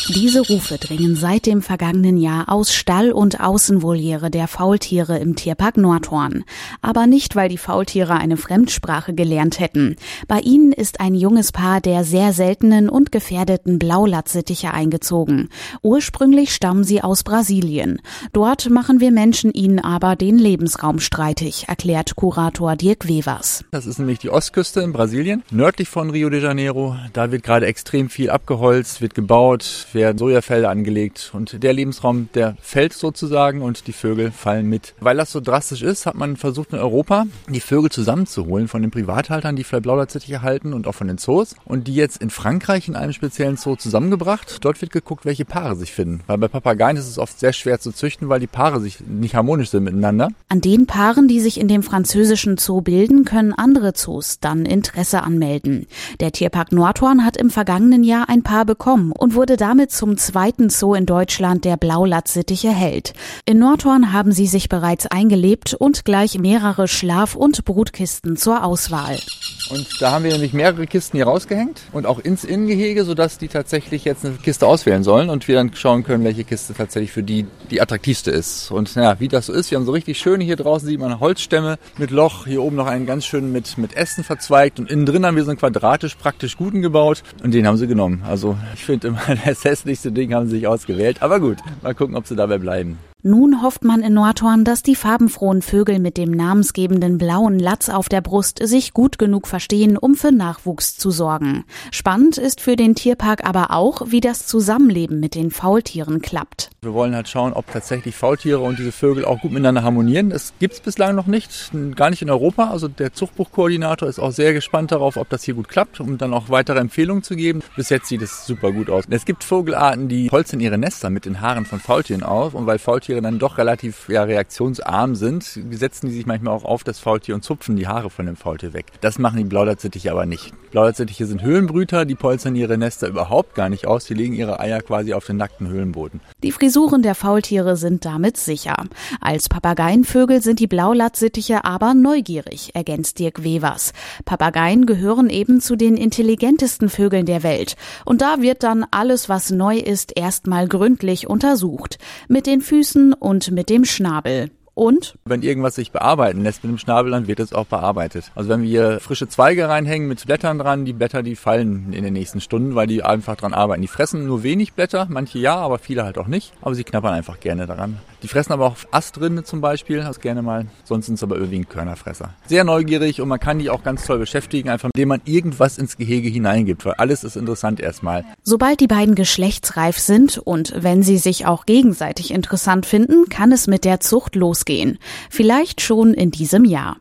Diese Rufe dringen seit dem vergangenen Jahr aus Stall- und Außenvoliere der Faultiere im Tierpark Nordhorn. Aber nicht, weil die Faultiere eine Fremdsprache gelernt hätten. Bei ihnen ist ein junges Paar der sehr seltenen und gefährdeten Blaulatzsittiche eingezogen. Ursprünglich stammen sie aus Brasilien. Dort machen wir Menschen ihnen aber den Lebensraum streitig, erklärt Kurator Dirk Wevers. Das ist nämlich die Ostküste in Brasilien, nördlich von Rio de Janeiro. Da wird gerade extrem viel abgeholzt, wird gebaut, werden Sojafelder angelegt und der Lebensraum, der fällt sozusagen und die Vögel fallen mit. Weil das so drastisch ist, hat man versucht in Europa die Vögel zusammenzuholen von den Privathaltern, die vielleicht Blaulatzsittiche halten und auch von den Zoos und die jetzt in Frankreich in einem speziellen Zoo zusammengebracht. Dort wird geguckt, welche Paare sich finden, weil bei Papageien ist es oft sehr schwer zu züchten, weil die Paare sich nicht harmonisch sind miteinander. An den Paaren, die sich in dem französischen Zoo bilden, können andere Zoos dann Interesse anmelden. Der Tierpark Nordhorn hat im vergangenen Jahr ein Paar bekommen und wurde damit zum zweiten Zoo in Deutschland, der Blaulatzsittiche hält. In Nordhorn haben sie sich bereits eingelebt und gleich mehrere Schlaf- und Brutkisten zur Auswahl. Und da haben wir nämlich mehrere Kisten hier rausgehängt und auch ins Innengehege, sodass die tatsächlich jetzt eine Kiste auswählen sollen und wir dann schauen können, welche Kiste tatsächlich für die attraktivste ist. Und ja, wie das so ist, wir haben so richtig schöne, hier draußen sieht man Häusstämme mit Loch, hier oben noch einen ganz schönen mit Ästen verzweigt und innen drin haben wir so einen quadratisch praktisch guten gebaut und den haben sie genommen. Also ich finde immer, das hässlichste Ding haben sie sich ausgewählt, aber gut, mal gucken, ob sie dabei bleiben. Nun hofft man in Nordhorn, dass die farbenfrohen Vögel mit dem namensgebenden blauen Latz auf der Brust sich gut genug verstehen, um für Nachwuchs zu sorgen. Spannend ist für den Tierpark aber auch, wie das Zusammenleben mit den Faultieren klappt. Wir wollen halt schauen, ob tatsächlich Faultiere und diese Vögel auch gut miteinander harmonieren. Das gibt es bislang noch nicht, gar nicht in Europa. Also der Zuchtbuchkoordinator ist auch sehr gespannt darauf, ob das hier gut klappt, um dann auch weitere Empfehlungen zu geben. Bis jetzt sieht es super gut aus. Es gibt Vogelarten, die holzen ihre Nester mit den Haaren von Faultieren auf und weil Faultiere dann doch relativ reaktionsarm sind, setzen die sich manchmal auch auf das Faultier und zupfen die Haare von dem Faultier weg. Das machen die Blaulatzsittiche aber nicht. Blaulatzsittiche sind Höhlenbrüter, die polstern ihre Nester überhaupt gar nicht aus, die legen ihre Eier quasi auf den nackten Höhlenboden. Die Frisuren der Faultiere sind damit sicher. Als Papageienvögel sind die Blaulatzsittiche aber neugierig, ergänzt Dirk Wevers. Papageien gehören eben zu den intelligentesten Vögeln der Welt. Und da wird dann alles, was neu ist, erstmal gründlich untersucht. Mit den Füßen und mit dem Schnabel. Und? Wenn irgendwas sich bearbeiten lässt mit dem Schnabel, dann wird es auch bearbeitet. Also wenn wir frische Zweige reinhängen mit Blättern dran, die Blätter, die fallen in den nächsten Stunden, weil die einfach dran arbeiten. Die fressen nur wenig Blätter, manche ja, aber viele halt auch nicht. Aber sie knabbern einfach gerne daran. Die fressen aber auch Astrinde zum Beispiel, das gerne mal. Sonst sind es aber überwiegend Körnerfresser. Sehr neugierig und man kann die auch ganz toll beschäftigen, einfach indem man irgendwas ins Gehege hineingibt, weil alles ist interessant erstmal. Sobald die beiden geschlechtsreif sind und wenn sie sich auch gegenseitig interessant finden, kann es mit der Zucht losgehen. Vielleicht schon in diesem Jahr.